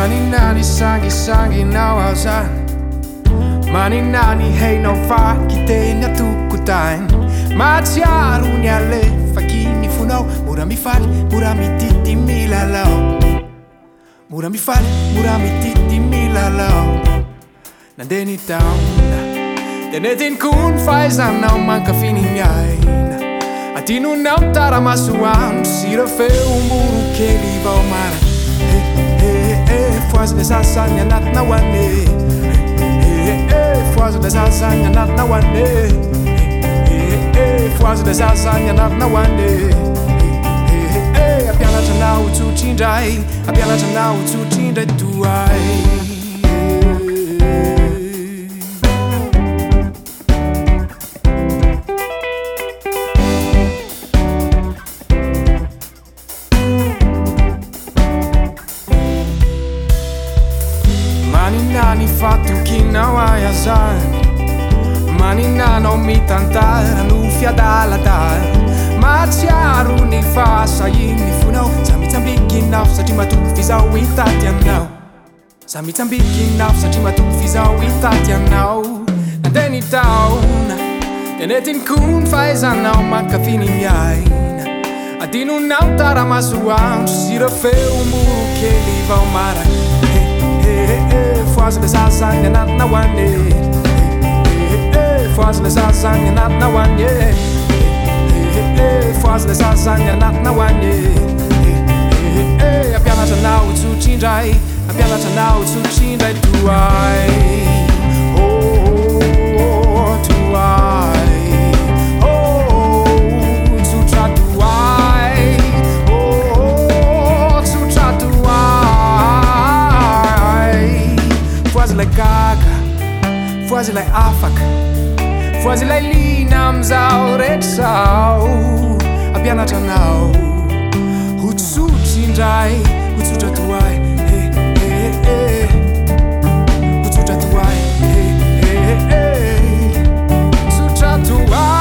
Maninani sangi sangi nao auzan Maninani hei nao fakite na tukutain Matsiaru ni ale fakini funau Mura mi fali, mura mi titi milalau Mura mi fali, mura mi titi milalau Nandeni tauna Tenetin kun faisan nau manka finingaina Atinu nau taramasuan Sira feu muru keli vau mara Faz lesasanya nat na wane Faz lesasanya nat na wane Faz lesasanya nat na wane Apiana tanau tu tindai Apiana tanau tu tindai tuai Maninani fatto chi non hai azar Manina non mi tantare Lufia dalla dar Maziaru ni fa sayini funau Sami tambiki nau Satima tu fisa witati anau Sami tambiki nau Satima tu fisa witati anau Nandeni tauna Tenetin kun faisan nau Manka fini miaina Adinu nau taramasuan Sira feu muru che li vau mara Faz lesasanya nat na wane Faz lesasanya nat na wane Faz lesasanya nat na wane Apiana tanau tu tindai Apiana tanau tu tindai tuai Oh tuai Oh tu tra tuai Oh tu tra tuai Faz like gaga Faz like afak Faz like linam zau red sau Apiana tanau Hutsu tindai Hutsu tatuai Hey hey hey Hutsu tatuai Hey hey hey Hutsu tatuai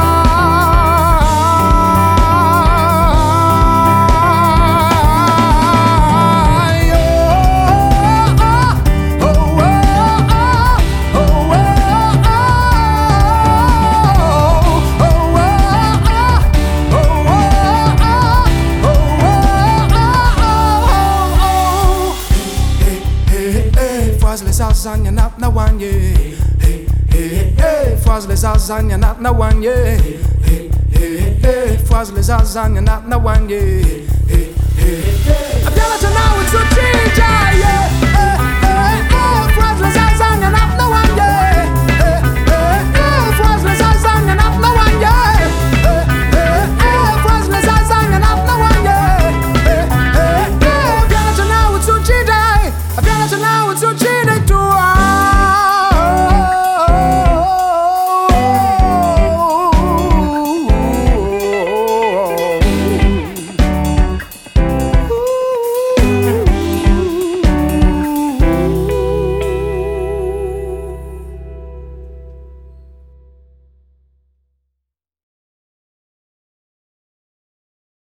Faz lesasanya nat na wanye Hey hey hey Faz lesasanya nat na wanye Hey hey hey Faz lesasanya nat na wanye